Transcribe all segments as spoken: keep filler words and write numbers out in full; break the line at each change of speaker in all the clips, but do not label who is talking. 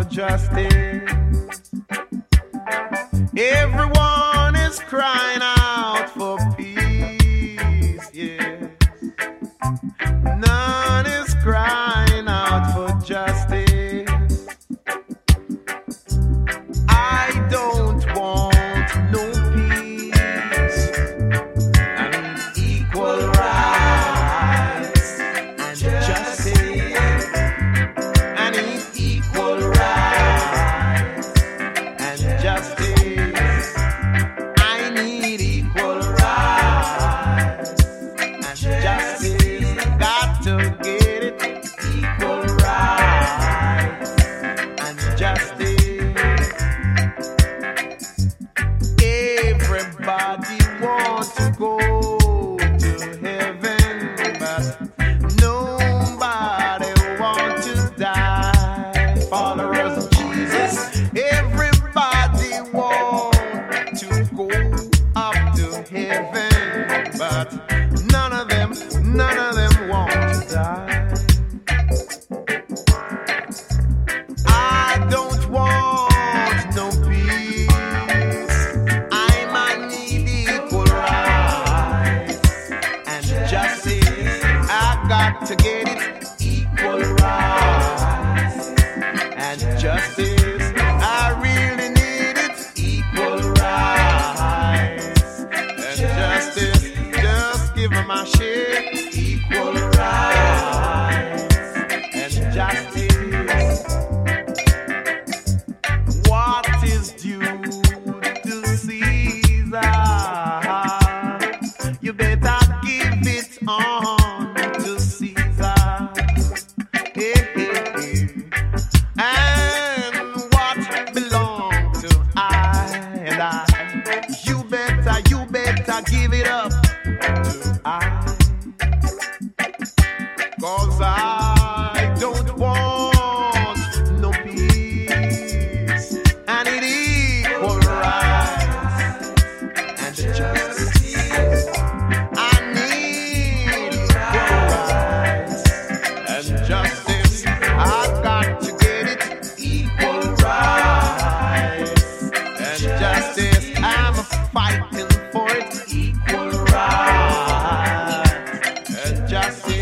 justice. Everyone is crying out for peace, yes. None is crying out for justice. I don't want no peace. I need equal rights and justice. I need equal rights and justice. I need equal rights and justice. Got to get it. Equal rights and justice. Everybody wants to go to heaven, but nobody wants to die. Followers of Jesus, everybody wants to go up to heaven, but none of them, none of them want to die. I don't want no peace. I might need equal rights and justice. I got to get it. Equal rights and justice. I really need it. Equal rights and justice. Just give them my share. Equal rights and justice. What is due to Caesar? You better give it on to Caesar. Hey, hey, hey. And what belongs to I and I? You better, you better give it up to I. 'Cause I don't want no peace. I need equal rights and justice. I need equal rights and justice. I got to get it. Equal rights and justice. I'm fighting for it. Equal rights and justice.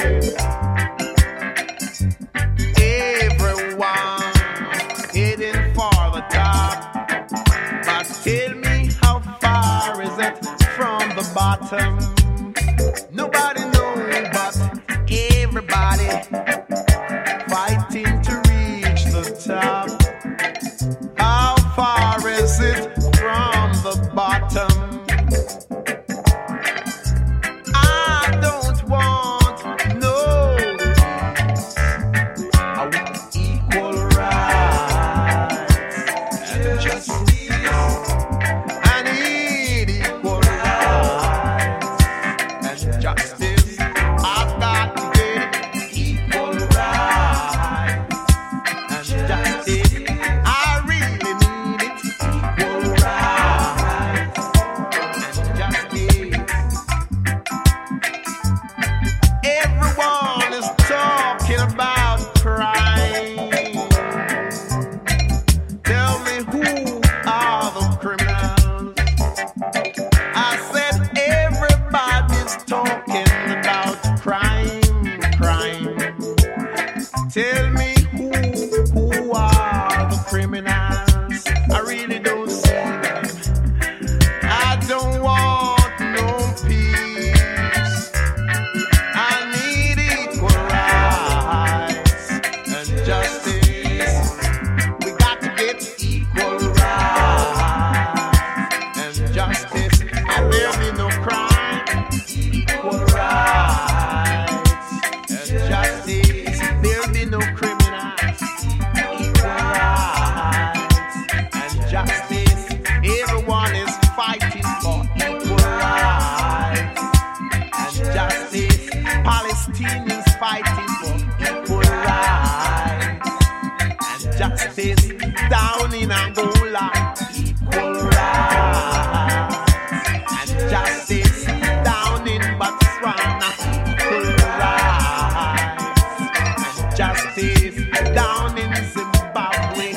Everyone heading for the top, but tell me how far is it from the bottom? Nobody knows, but everybody fighting to reach the top. How far is it from the bottom? I don't want no I want equal rights and justice. I need equal rights and justice. I've got to get it. Equal rights and justice. I really need it. Equal rights and justice. Everyone is talking about crime. Tell me, who are the criminals? I said everybody's talking about crime, crime. Tell me, who who are the criminals? I really don't see them. I don't want no peace. I need equal rights and justice. We got to get equal rights and justice. And there'll be no crime. Equal rights and justice. There'll be no criminals. Equal rights and justice. Everyone is fighting for equal rights and justice. Palestinians fighting for equal rights and justice. Down in Angola, equal rights and justice. Down in Botswana, equal rights and justice. Down in Zimbabwe,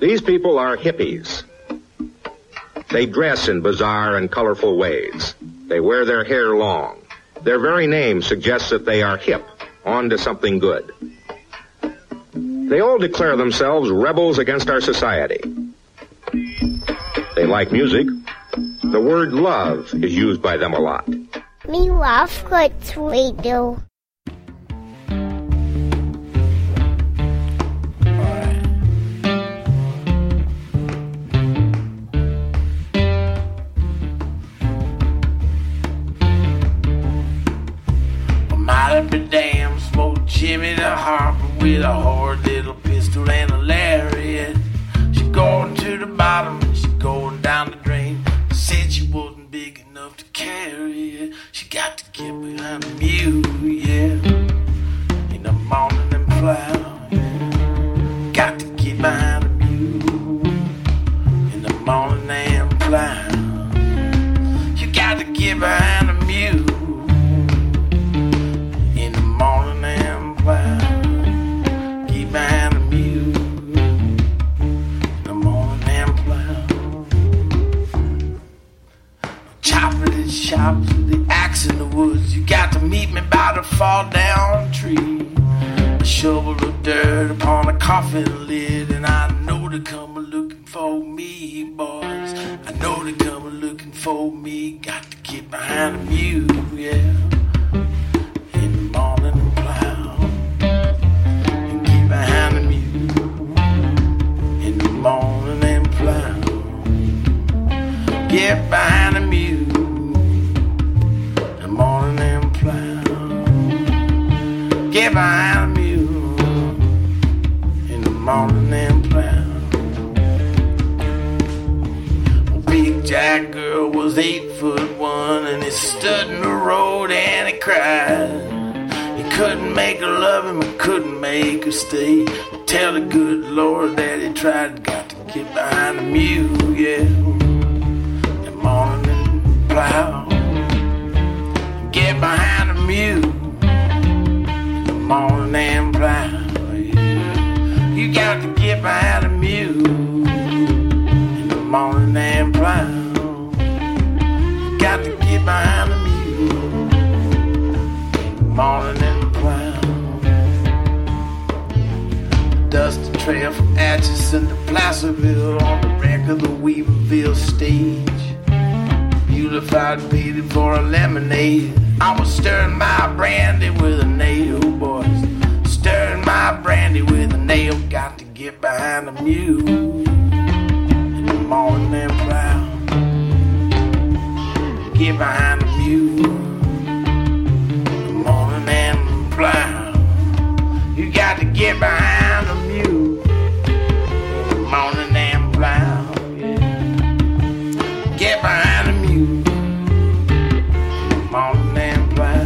These people are hippies. They dress in bizarre and colorful ways. They wear their hair long. Their very name suggests that they are hip, on to something good. They all declare themselves rebels against our society. They like music. The word love is used by them a lot.
Me love good radio.
Be damn, smoked Jimmy the Harper with a hard little pistol and a lariat. She going to the bottom and she going down the drain. Said she wasn't big enough to carry it. She got to get behind the mule, yeah. In the morning and plow, yeah. Got to get behind the mule. In the morning and plow. You got to get behind the mule. Morning and plow, keep behind the mule. The morning and plow, chopper the chops with the axe in the woods. You got to meet me by the fall down tree. A shovel of dirt upon a coffin lid, and I know they come a looking for me, boys. I know they come a looking for me. Got to get behind the mule, yeah. Morning and plow and get behind the mule. In the morning and plow, get behind the mule. In the morning and plow, get behind the mule. In the morning and plow. Well, Big Jack girl was eight foot one, and he stood in the road and he cried. Couldn't make her love him, I couldn't make her stay. Tell the good Lord that he tried. Got to get behind the mule, yeah. The morning and plow. Get behind the mule. The morning and plow, yeah. You got to get behind the mule. In the morning and plow. You got to get behind the mule. In the morning and dusty trail from Atchison to Placerville on the wreck of the Weaverville stage. Beautified painted for a lemonade. I was stirring my brandy with a nail, boys. Stirring my brandy with a nail. Got to get behind the mule. In the morning and plow. Get behind the mule. In the morning and plow. You got to get behind the mule. In the morning and plow, yeah. Get behind the mule. In the morning and plow.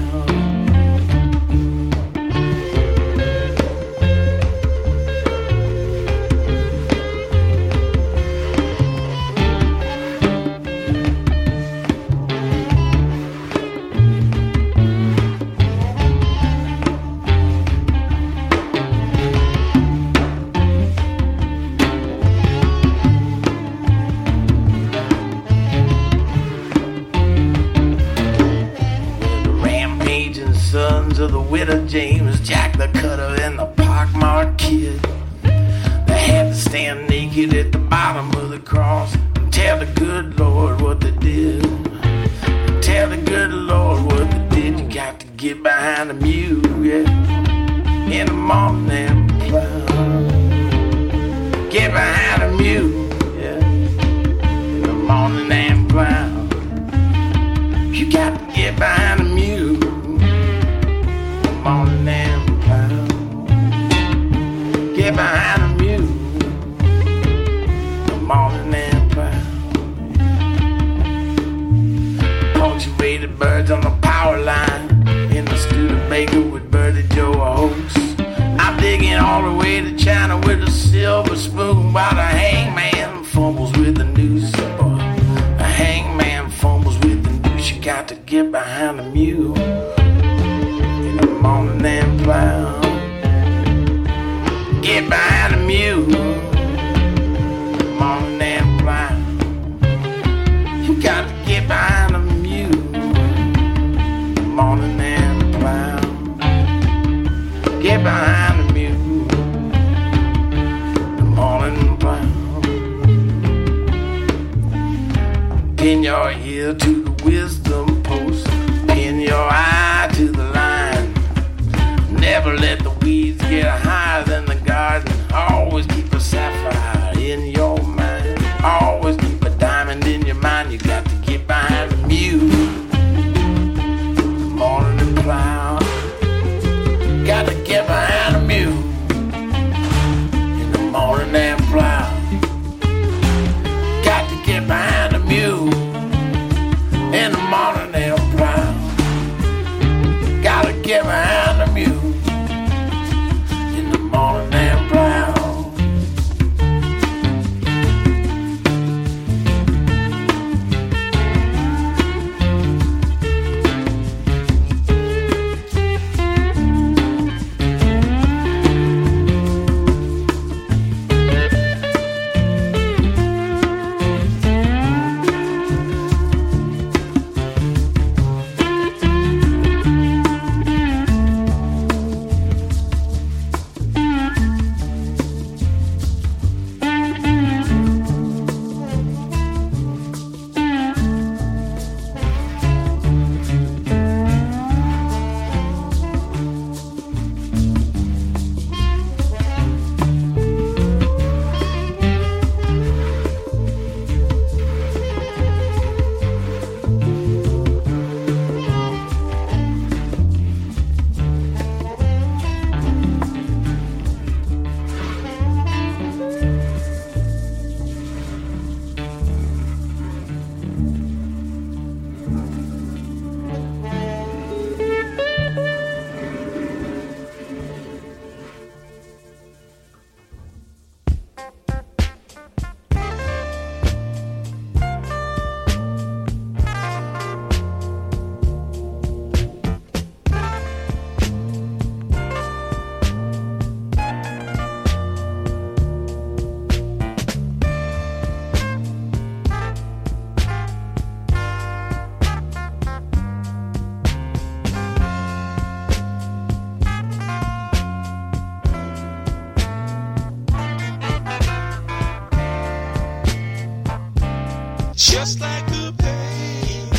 Of the widow James, Jack the Cutter, and the pockmarked kid. They had to stand naked at the bottom of the cross and tell the good Lord what they did. And tell the good Lord what they did. You got to get behind the mule, yeah. In the morning and plow. Get behind the mule, yeah. In the morning and plow. You got to get behind the mule. Morning and plow. Get behind the mule. The morning and plow. Punctuated birds on the power line. In the Studebaker with Birdie Joe a host. I'm digging all the way to China with a silver spoon while the hangman fumbles with the noose. The hangman fumbles with the noose. You got to get behind the mule. Morning and plow. Get behind the mule. get behind the mule. The morning plow. Pin your ear to the wisdom post. Pin your eye to the line. Never let the weeds get higher than the garden. Always keep a sapphire in your mind. Always keep a diamond in your mind. You got to get behind the mule. The morning plow. Got to get behind the mule. In the morning and plow. Got to get behind the mule. In the morning and plow. Got to get behind the mule. In the morning and plow.
Just like a baby.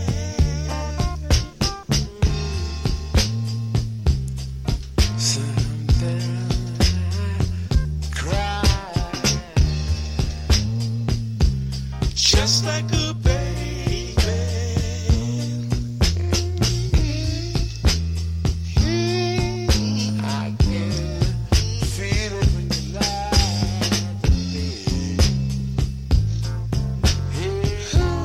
Sometimes I cry. Just like a baby. I can feel it when you lie to me.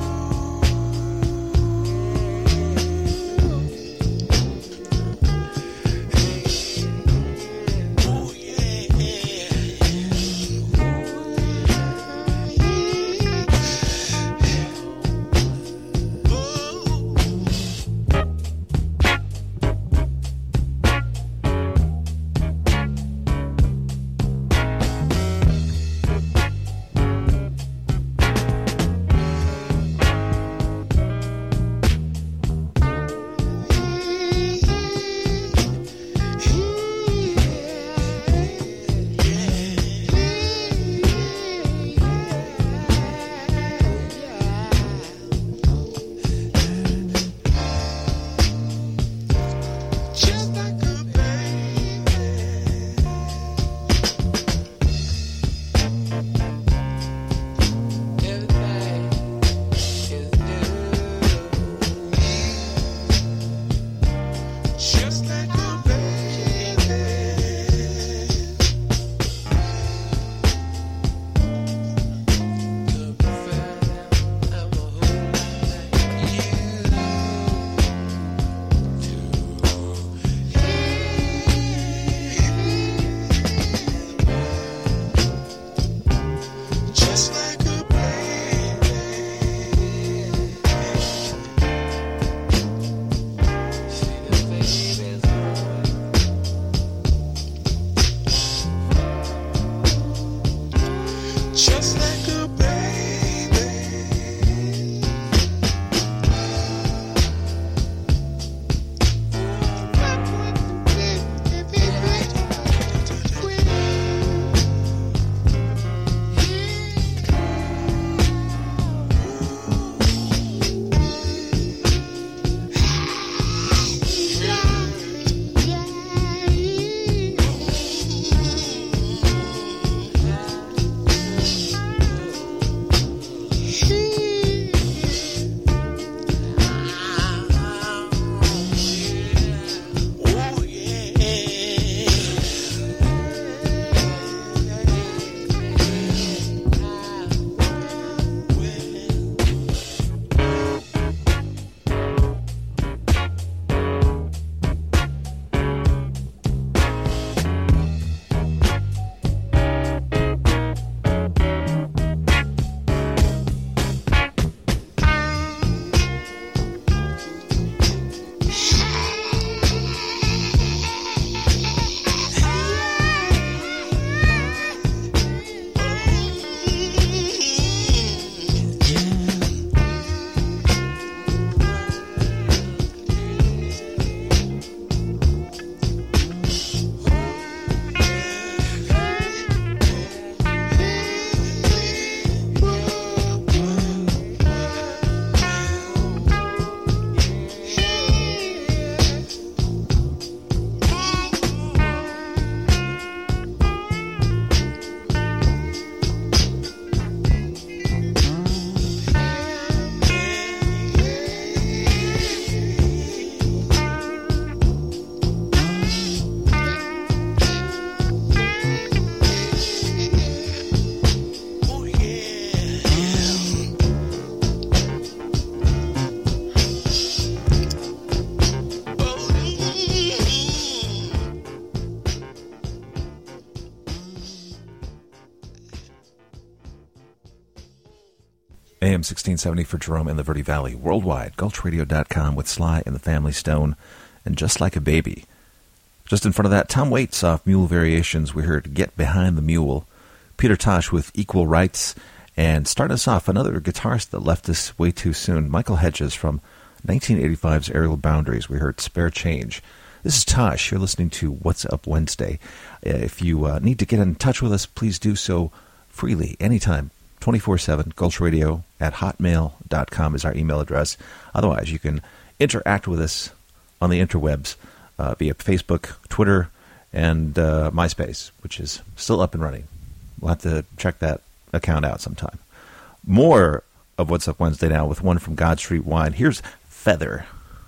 A M sixteen seventy for Jerome and the Verde Valley. Worldwide, gulch radio dot com with Sly and the Family Stone and Just Like a Baby. Just in front of that, Tom Waits off Mule Variations. We heard Get Behind the Mule. Peter Tosh with Equal Rights. And start us off, another guitarist that left us way too soon, Michael Hedges from nineteen eighty-five's Aerial Boundaries. We heard Spare Change. This is Tosh. You're listening to What's Up Wednesday. If you uh, need to get in touch with us, please do so freely, anytime. twenty-four seven, gulch radio at hotmail dot com is our email address. Otherwise, you can interact with us on the interwebs uh, via Facebook, Twitter, and uh, MySpace, which is still up and running. We'll have to check that account out sometime. More of What's Up Wednesday now with one from God Street Wine. Here's Feather.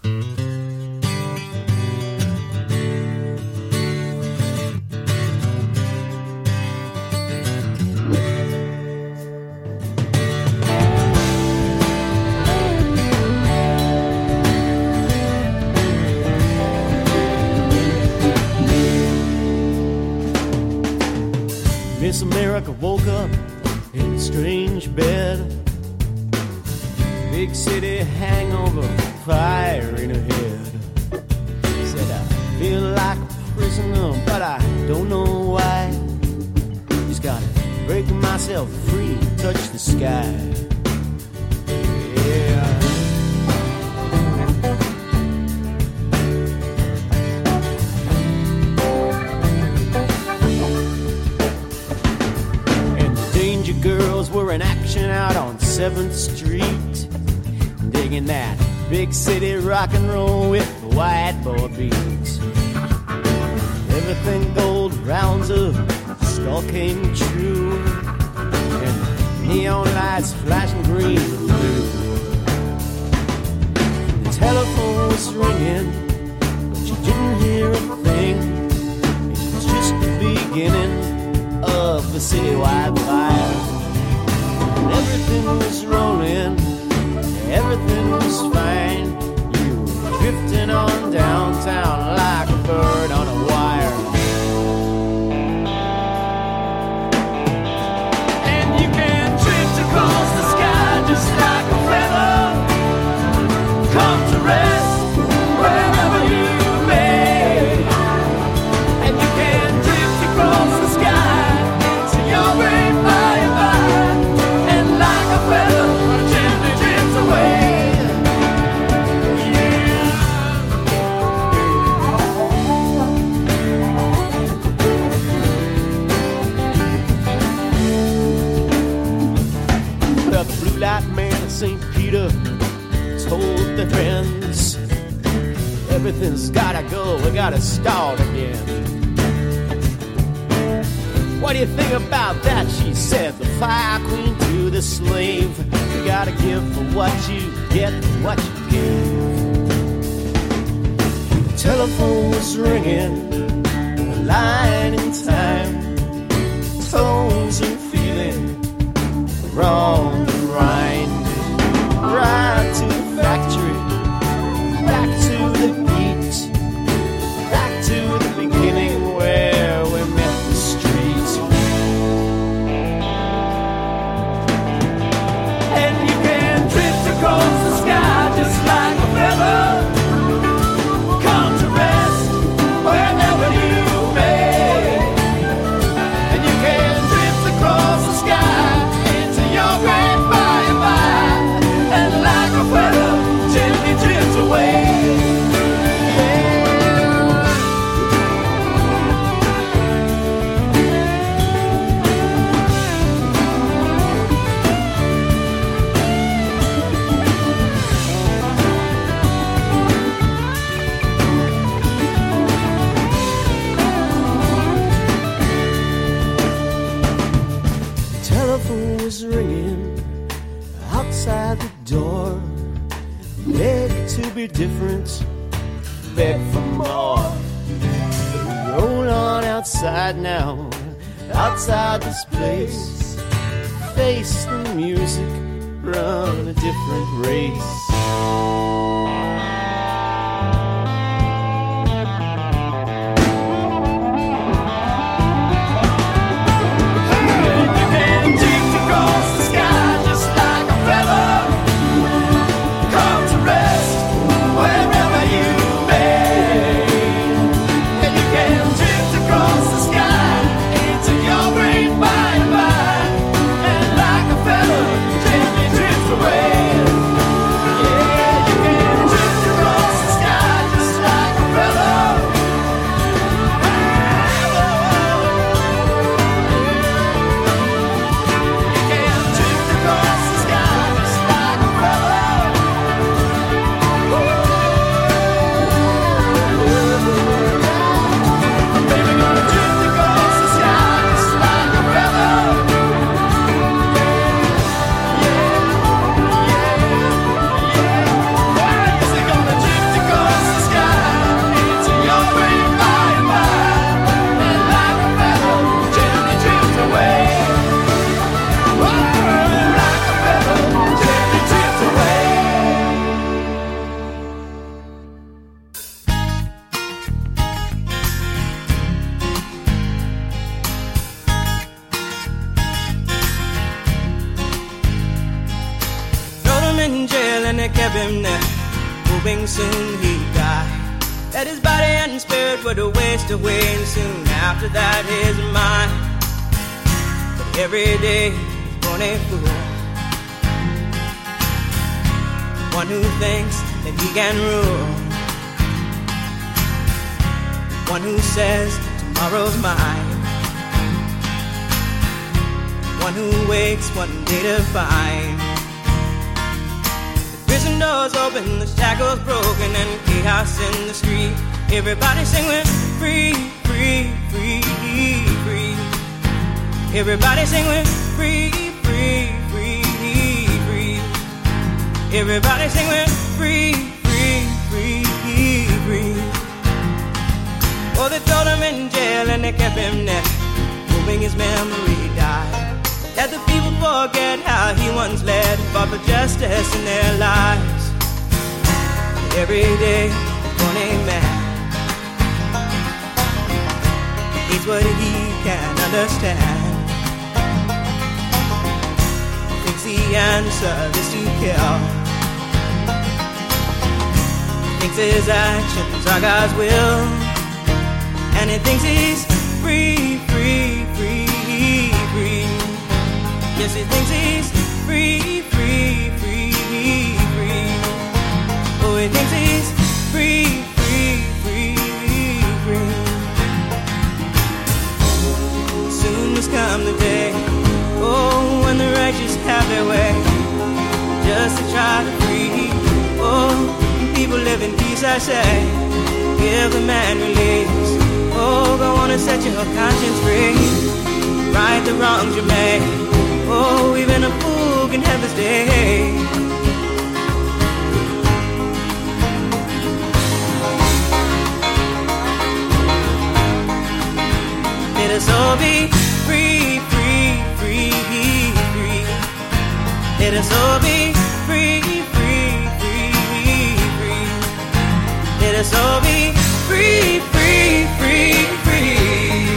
Miss America woke up in a strange bed. Big city hangover, fire in her head. Said I feel like a prisoner, but I don't know why. Just gotta break myself free, touch the sky. Yeah. Girls were in action out on seventh street, digging that big city rock and roll with the whiteboard beats. Everything gold, rounds of skull came true, and neon lights flashing green and blue. The telephone was ringing, but you didn't hear a thing. It was just the beginning of the citywide fire. And everything was rolling, everything was fine. You were drifting on downtown like a bird on a wire. And you can drift across the sky just like a feather. Come to rest wherever you may. And you can drift across the sky to your grave by and by. Gently drifts away. Yeah. Well, the blue light man at Saint Peter told their friends, everything's gotta go, we gotta start again. What do you think about that? She said, the fire queen to the slave. You gotta give for what you get, for what you give. The telephone was ringing, a line in time. Tones and feeling, wrong and right. Right to the factory, back to the heat, back to the beginning where we met the street. And you can drift across the sky just like a feather. Come to rest wherever you may. And you can drift across the sky into your grave by and by. And like a feather, gently drift away. Was ringing outside the door. Beg to be different, beg for more. Roll on outside now, outside this place. Face the music, run a different race. Across the sky just like a feather.
kept him there, hoping soon he'd die. That his body and spirit would waste away, and soon after that his mind. But every day he's born a fool, one who thinks that he can rule, one who says tomorrow's mine, one who wakes one day to find the prison doors open, the shackles broken, and chaos in the street. Everybody singing free, free, free, free. Everybody singing free, free, free, free. Everybody singing free, free, free, free. Oh, they throw him in jail and they kept him there, hoping his memory died. That the people forget how he once led, fought for justice in their lives. Every day, born a man, he eats what he can understand. Thinks the answer is to kill. Thinks his actions are God's will, and he thinks he's free, free, free, free. Yes, he thinks he's free, free, free, free. Oh, he thinks he's free, free, free, free. Soon must come the day, oh, when the righteous have their way, just to try to free. Oh, people live in peace, I say, give the man release. Oh, go on and set your conscience free, right the wrongs you made. Oh, even a fool can have his day. Let us all be free, free, free, free. Let us all be free, free, free, free. Let us all be free, free, free, free.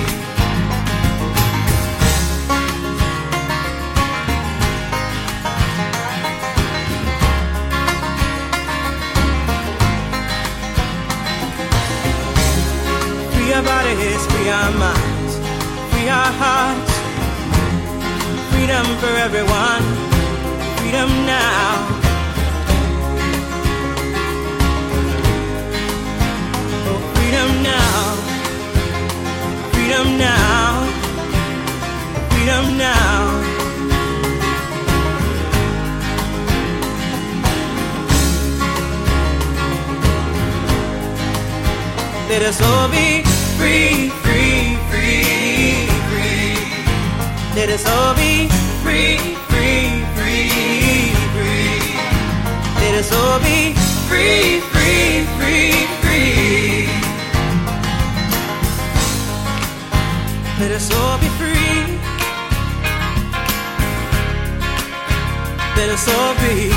Free our bodies, free our minds, free our hearts. Freedom for everyone, freedom now. Oh, freedom now, freedom now, freedom now. Let us all be free, free, free, free. Let us all be free, free, free, free. Let us all be free, free, free, free. Let us all be free. Let us all be.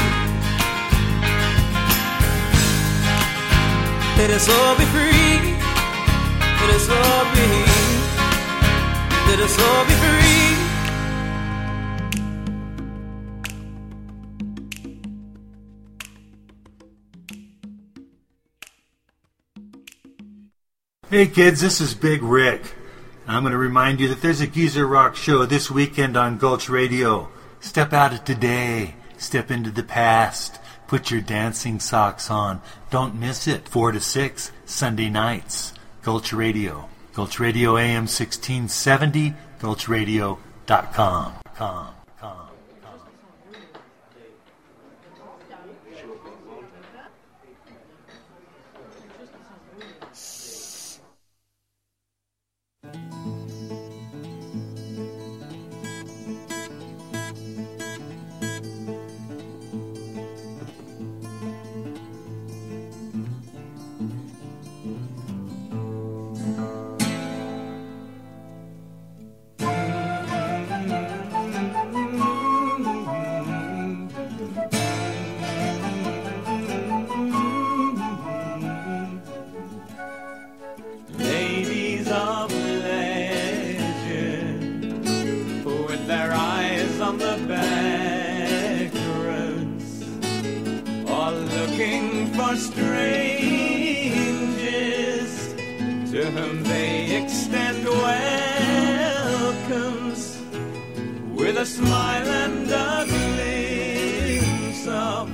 Let us all be free. Let us all be. Let us all be free.
Hey kids, this is Big Rick. I'm going to remind you that there's a Geezer Rock show this weekend on Gulch Radio. Step out of today. Step into the past. Put your dancing socks on. Don't miss it. Four to six, Sunday nights. Gulch Radio. Gulch Radio A M sixteen seventy. Gulch Radio dot com. Com, com.
for strangers to whom they extend welcomes with a smile and a glimpse of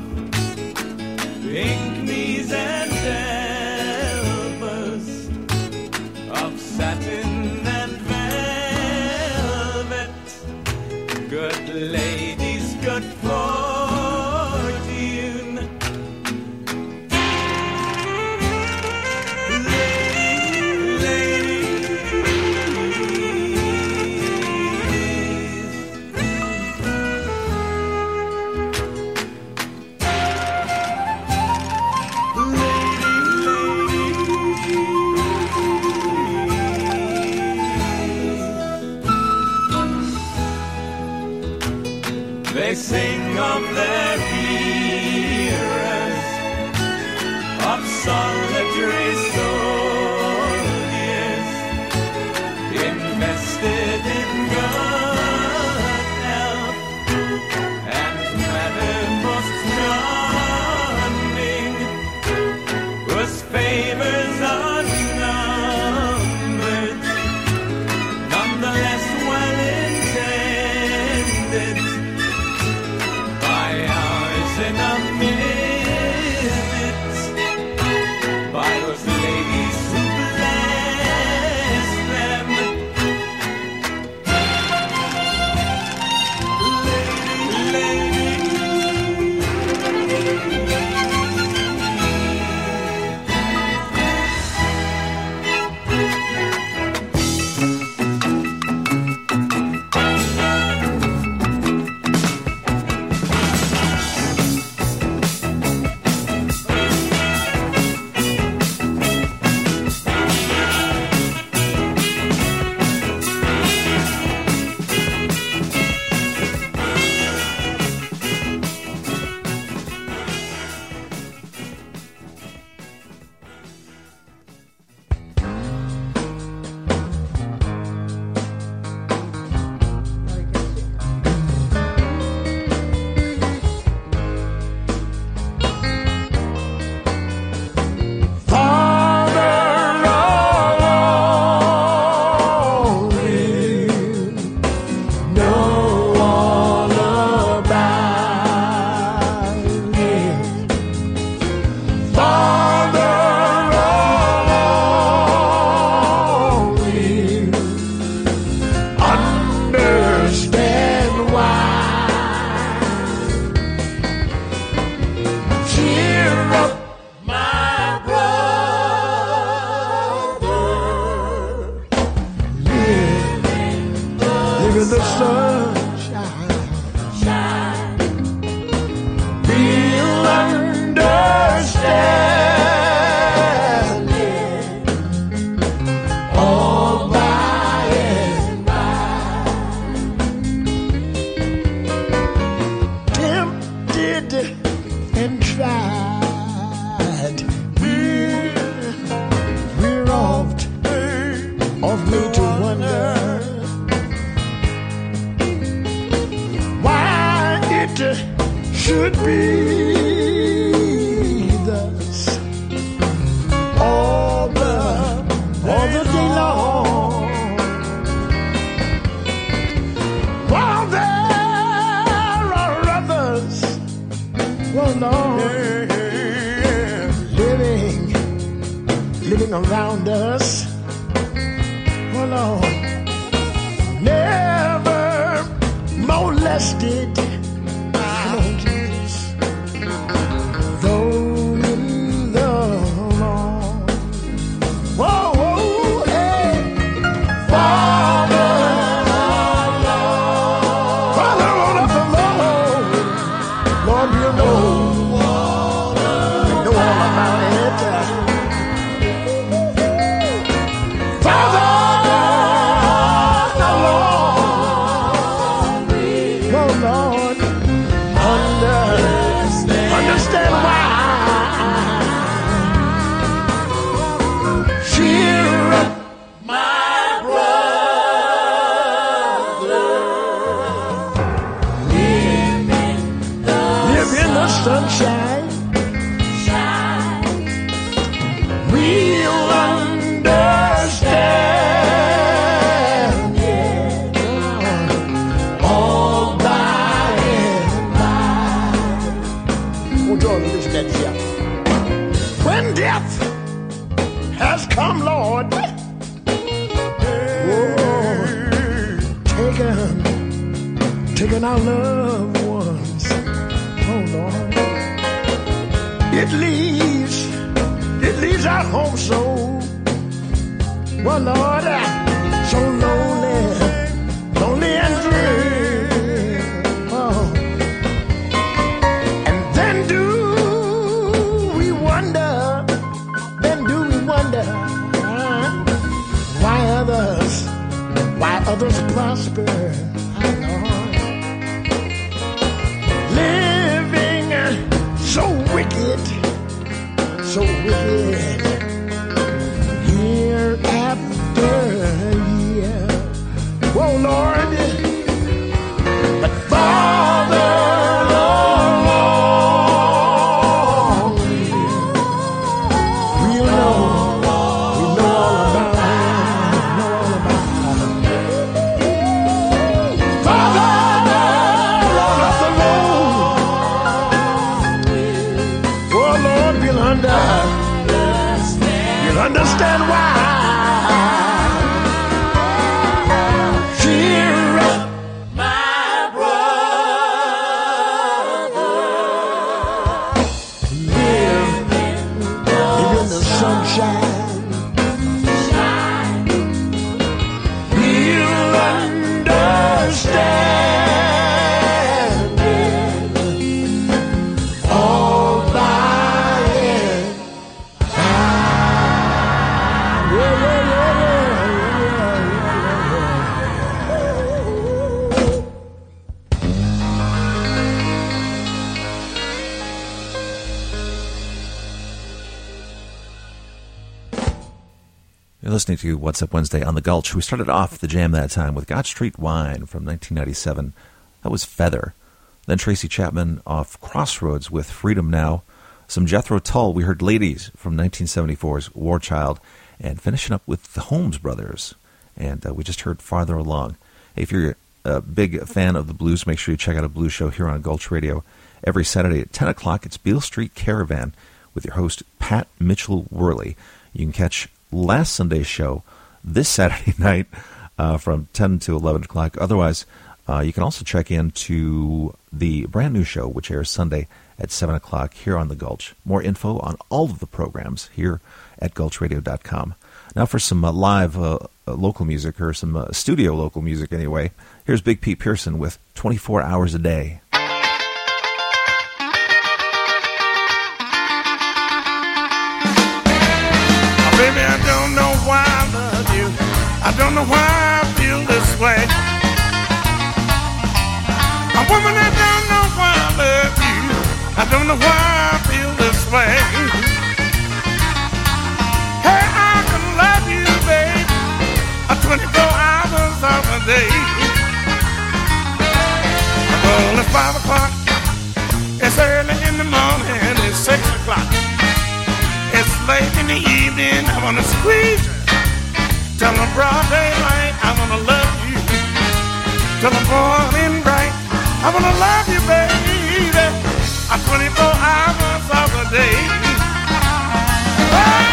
pink knees and elbows of satin and velvet. Good ladies, good fortune. They sing of their heroes, of solitary soldiers, invested in good health, and matter most charming, whose favors are numbered, nonetheless well intended. In a minute, by those ladies who bless them.
Around us, oh Lord, never molested. Come on, Jesus. Though in the Lord, whoa, whoa, hey, Father, Lord, Father, Lord of the Lord, Lord, you know, you know all about it. Lord, our loved ones. Oh Lord, it leaves, it leaves our home so, well Lord, so lonely, lonely and dreary. Oh. And then do we wonder, then do we wonder uh, why others, why others prosper. So wicked, so wicked, year after year. Whoa, Lord, but Father, Lord, we know, we know all about Him, we know all about Him. Father, Lord of the Lord. Under, you'll understand why. Cheer up, my brother. Live, live in the sunshine. You'll understand all by.
You're listening to What's Up Wednesday on the Gulch. We started off the jam that time with God Street Wine from nineteen ninety-seven. That was Feather. Then Tracy Chapman off Crossroads with Freedom Now. Some Jethro Tull. We heard Ladies from nineteen seventy-four's War Child. And finishing up with the Holmes Brothers. And uh, we just heard Farther Along. Hey, if you're a big fan of the blues, make sure you check out a blues show here on Gulch Radio. Every Saturday at ten o'clock, it's Beale Street Caravan with your host, Pat Mitchell-Worley. You can catch last Sunday's show this Saturday night uh, from ten to eleven o'clock. Otherwise, uh, you can also check in to the brand new show, which airs Sunday at seven o'clock here on The Gulch. More info on all of the programs here at gulch radio dot com. Now for some uh, live uh, uh, local music, or some uh, studio local music anyway. Here's Big Pete Pearson with twenty-four hours a day.
Baby, I don't know why I love you. I don't know why I feel this way. A woman, I don't know why I love you. I don't know why I feel this way. Hey, I can love you, babe, twenty-four hours of the day. Well, it's five o'clock. It's early in the morning. It's six o'clock. It's late in the evening, I wanna squeeze you. Till the broad daylight, I wanna love you. Till the morning bright, I wanna love you, baby. twenty-four hours of the day. Oh!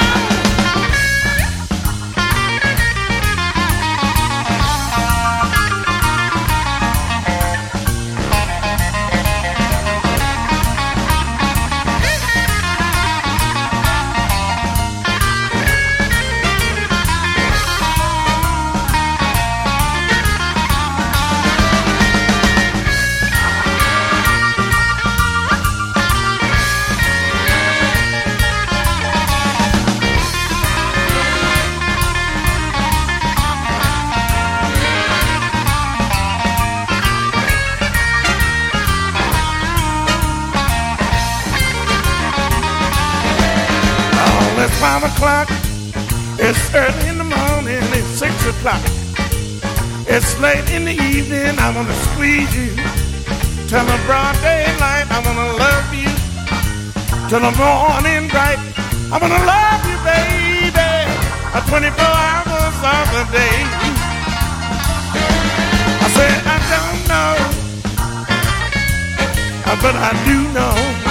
Five o'clock, it's early in the morning, it's six o'clock. It's late in the evening, I wanna squeeze you. Till the broad daylight, I wanna love you. Till the morning bright, I wanna love you, baby. twenty-four hours of the day. I said I don't know, but I do know.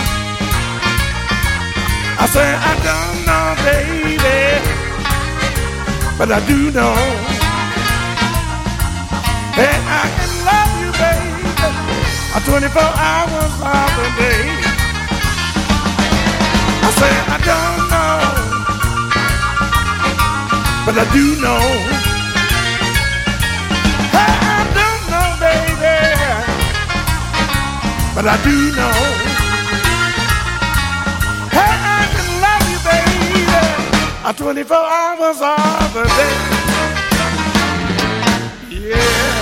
I say I don't know, baby, but I do know. Hey, I can love you, baby,
twenty-four hours of the day. I say I don't know, but I do know. Hey, I don't know, baby, but I do know. Hey, I can love you, baby, twenty-four hours of the day. Yeah.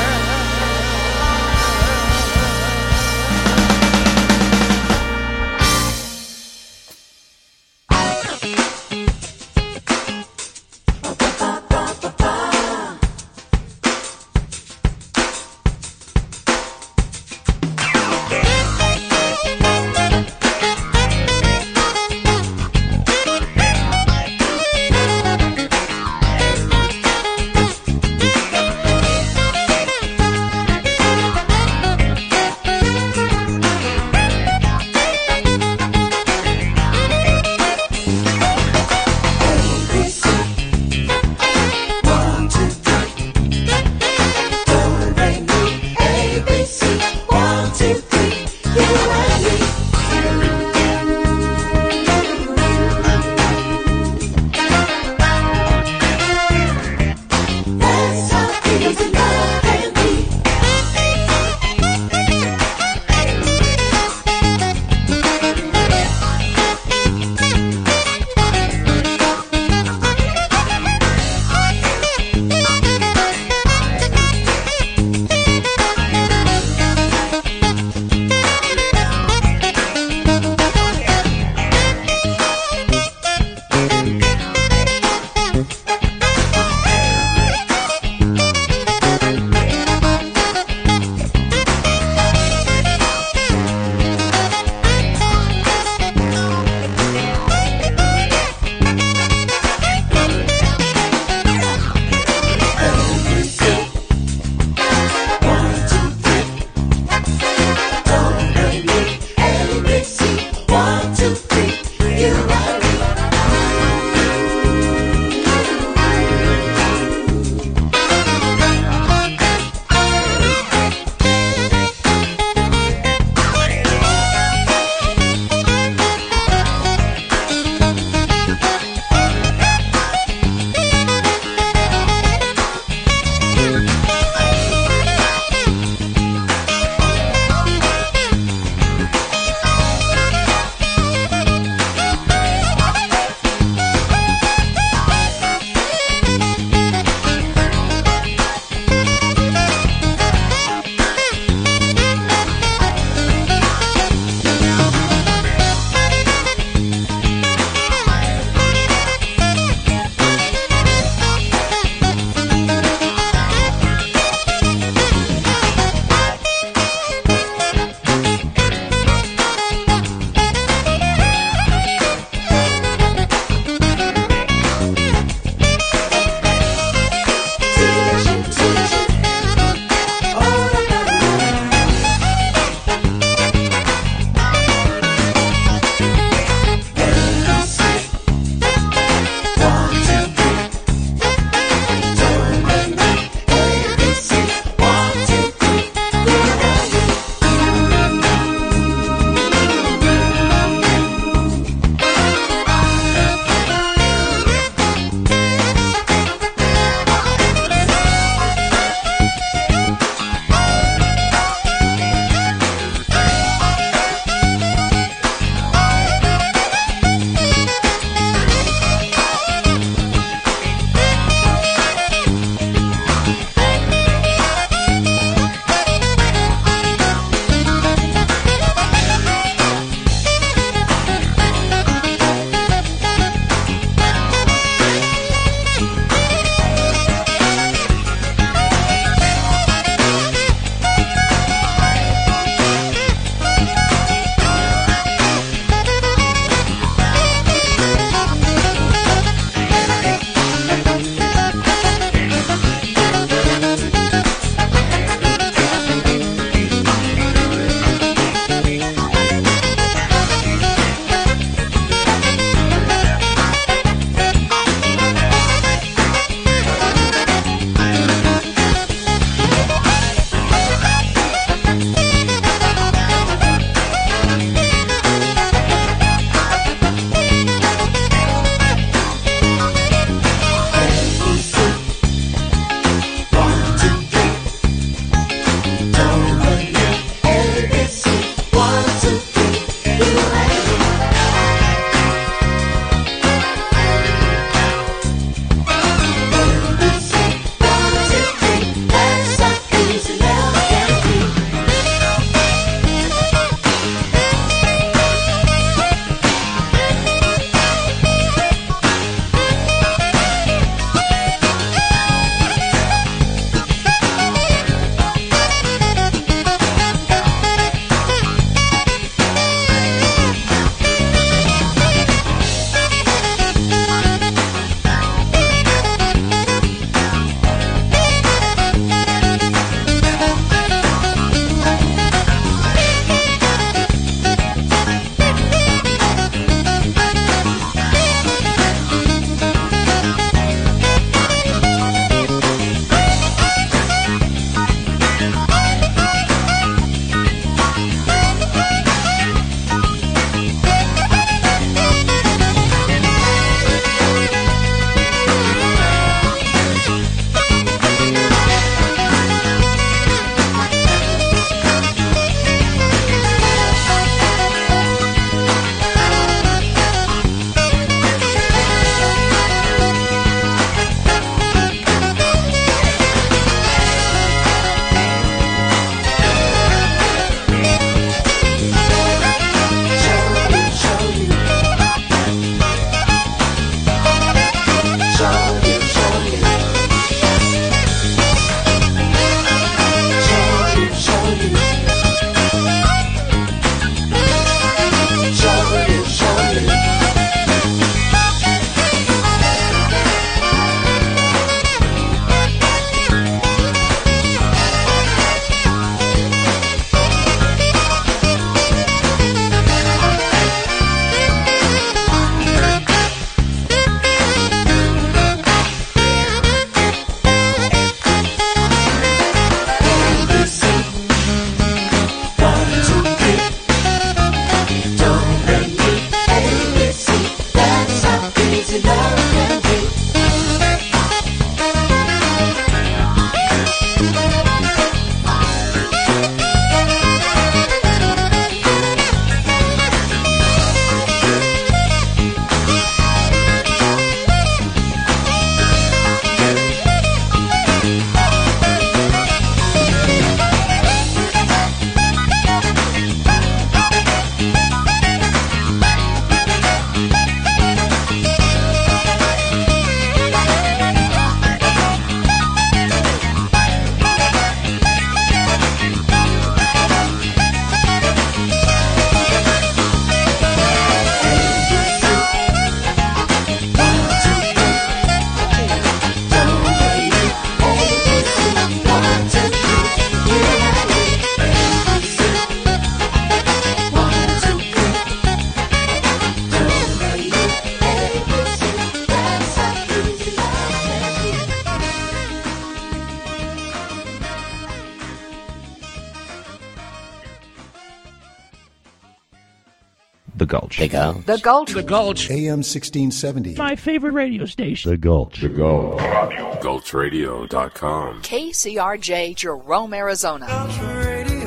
The Gulch.
The Gulch.
The Gulch. The Gulch.
A M sixteen seventy.
My favorite radio station.
The Gulch.
The Gulch. Gulch Radio dot com.
K C R J, Jerome, Arizona.
Gulch Radio.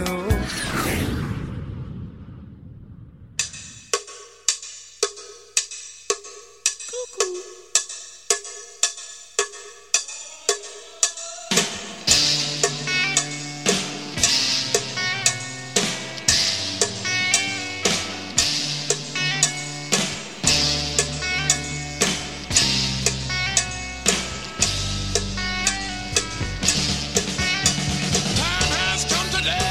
Time has come today.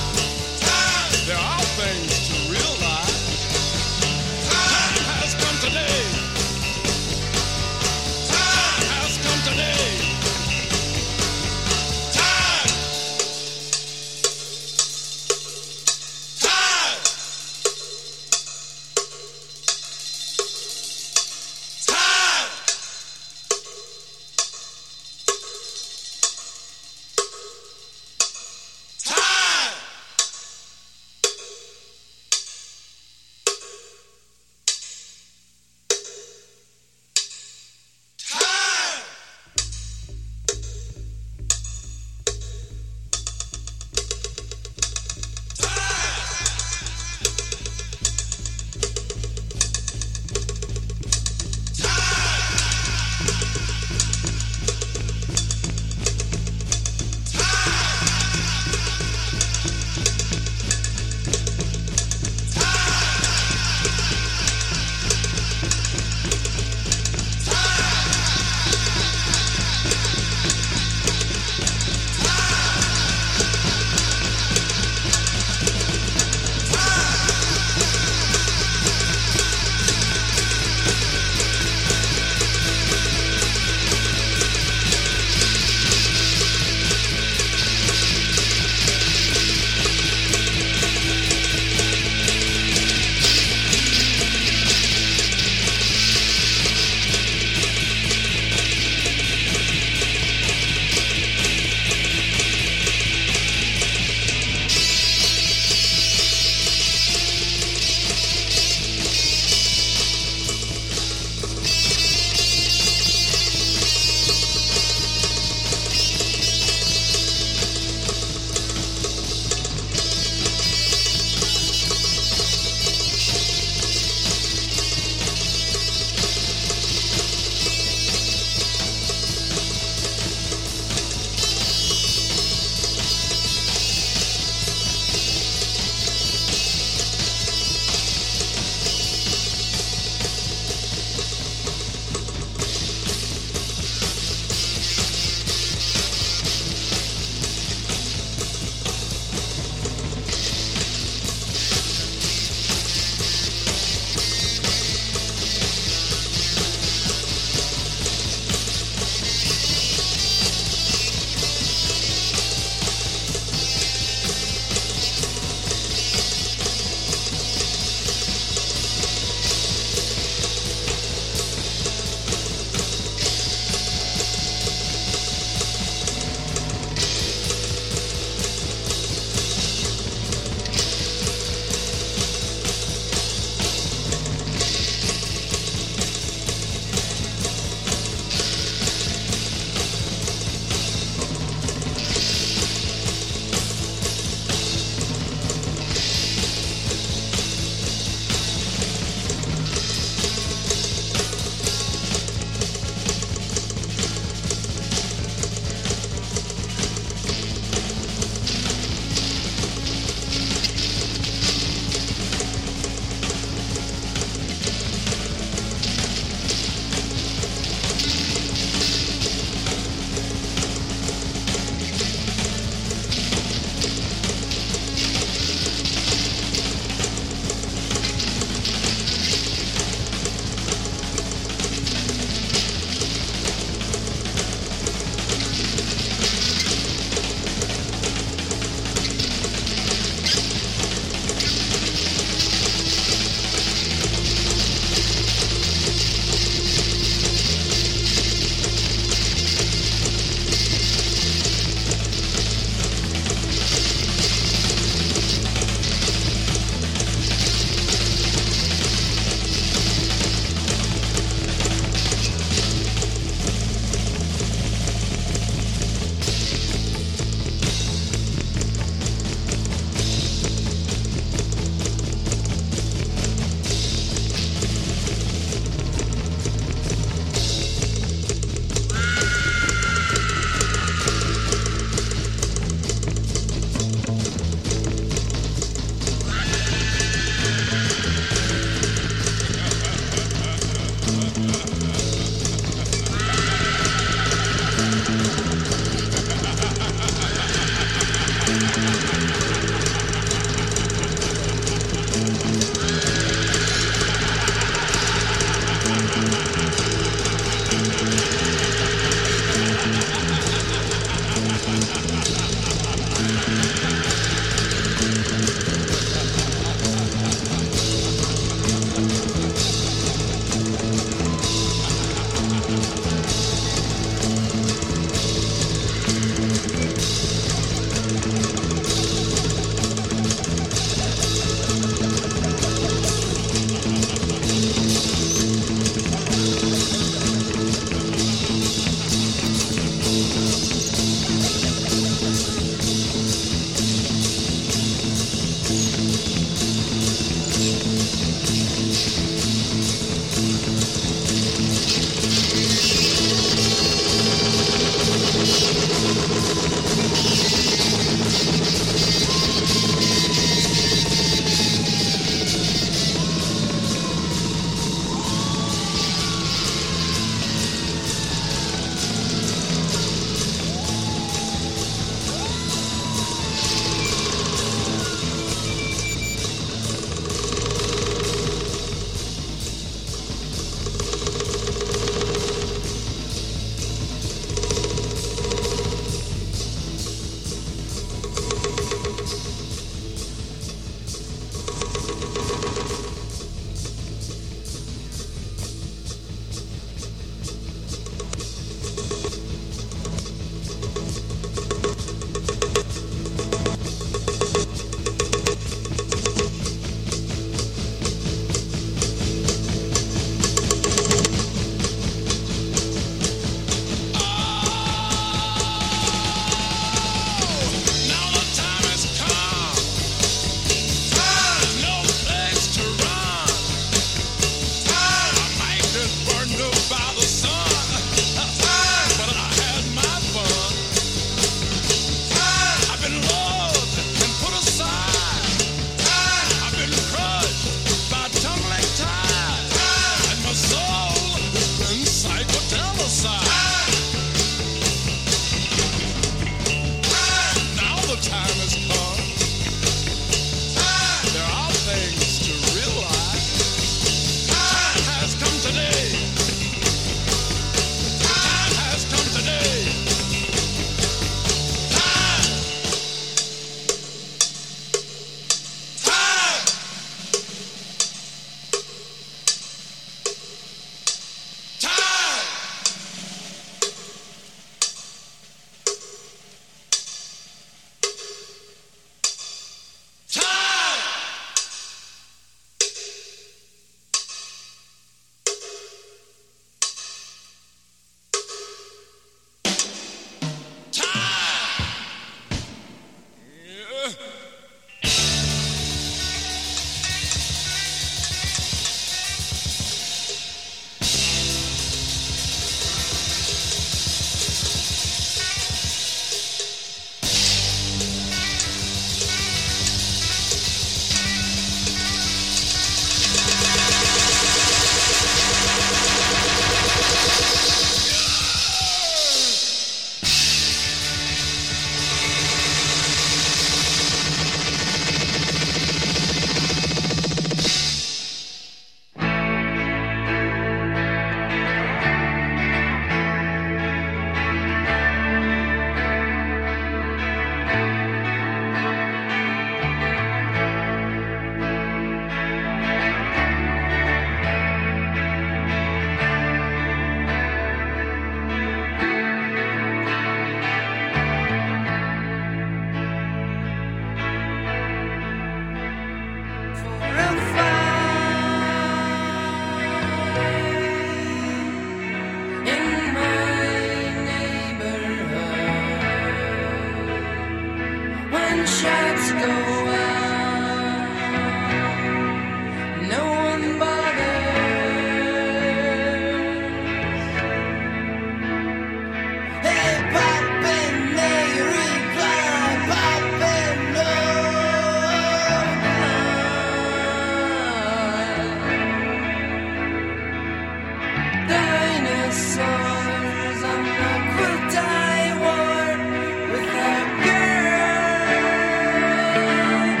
Die war with a girl.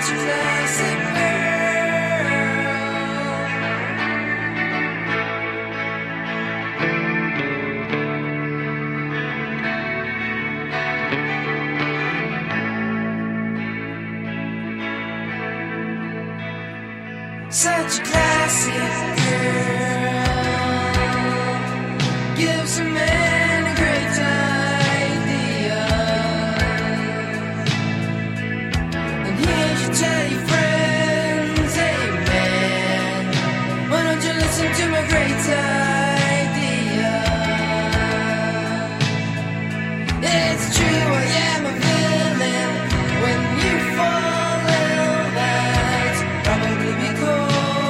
Such a classic Such a classic girl gives a man a great idea, and he should tell your friends, hey man, why don't you listen to my great idea? It's true, I am a villain when you fall ill, that's probably because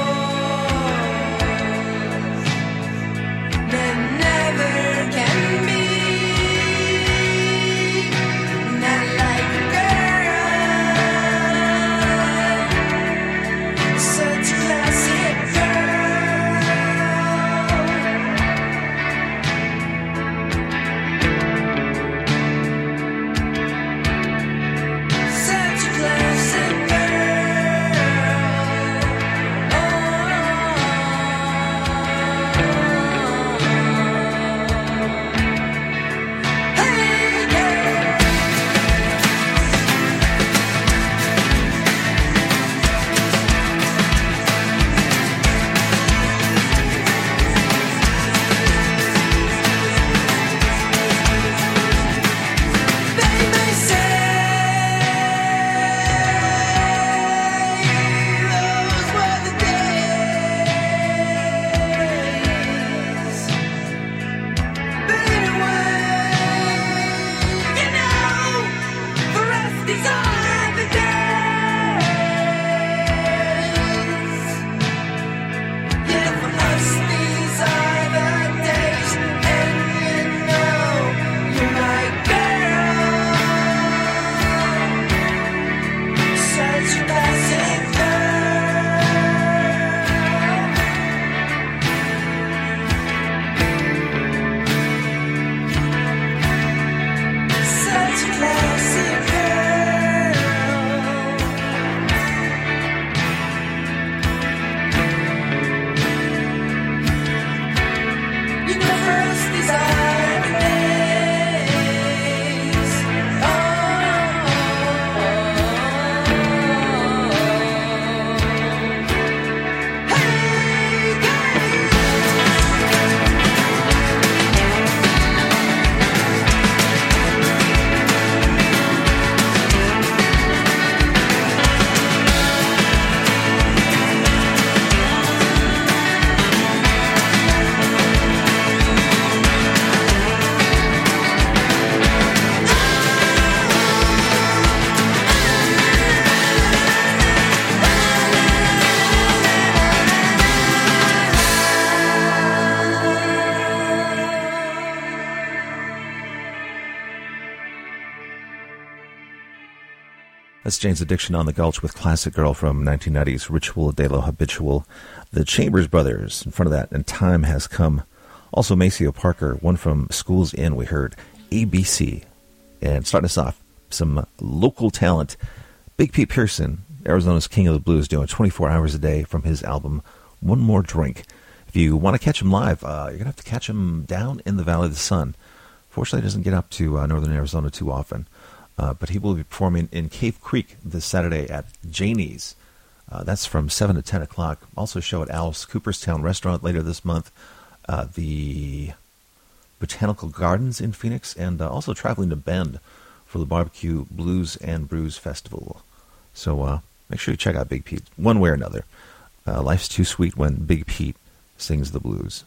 That's Jane's Addiction on the Gulch with Classic Girl from nineteen nineties Ritual de lo Habitual. The Chambers Brothers in front of that, and Time Has Come. Also Maceo Parker, one from Schools Inn, we heard A B C. And starting us off, some local talent. Big Pete Pearson, Arizona's King of the Blues, doing twenty-four hours a day from his album One More Drink. If you want to catch him live, uh, you're going to have to catch him down in the Valley of the Sun. Fortunately, he doesn't get up to uh, northern Arizona too often. Uh, but he will be performing in Cave Creek this Saturday at Janie's. Uh, that's from seven to ten o'clock. Also show at Alice Cooperstown Restaurant later this month. Uh, the Botanical Gardens in Phoenix. And uh, also traveling to Bend for the Barbecue Blues and Brews Festival. So uh, make sure you check out Big Pete one way or another. Uh, life's too sweet when Big Pete sings the blues.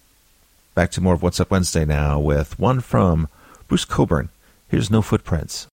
Back to more of What's Up Wednesday now with one from Bruce Coburn. Here's No Footprints.